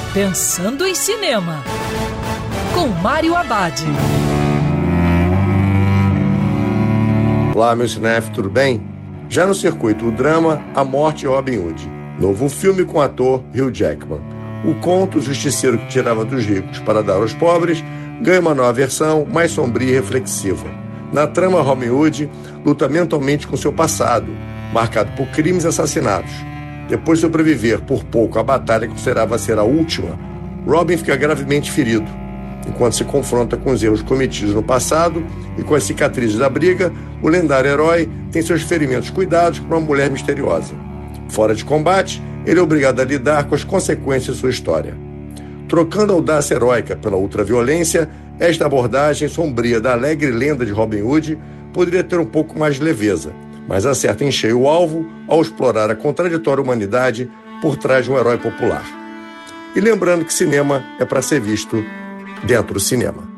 Pensando em Cinema, com Mário Abad. Olá, meu cinéfilo, tudo bem? Já no circuito do drama, A Morte de Robin Hood. Novo filme com o ator Hugh Jackman. O conto O Justiceiro que Tirava dos Ricos para Dar aos Pobres ganha uma nova versão mais sombria e reflexiva. Na trama, Robin Hood luta mentalmente com seu passado, marcado por crimes e assassinatos. Depois de sobreviver por pouco à batalha que considerava ser a última, Robin fica gravemente ferido. Enquanto se confronta com os erros cometidos no passado e com as cicatrizes da briga, o lendário herói tem seus ferimentos cuidados por uma mulher misteriosa. Fora de combate, ele é obrigado a lidar com as consequências de sua história. Trocando a audácia heróica pela ultraviolência, esta abordagem sombria da alegre lenda de Robin Hood poderia ter um pouco mais de leveza, mas acerta em cheio o alvo ao explorar a contraditória humanidade por trás de um herói popular. E lembrando que cinema é para ser visto dentro do cinema.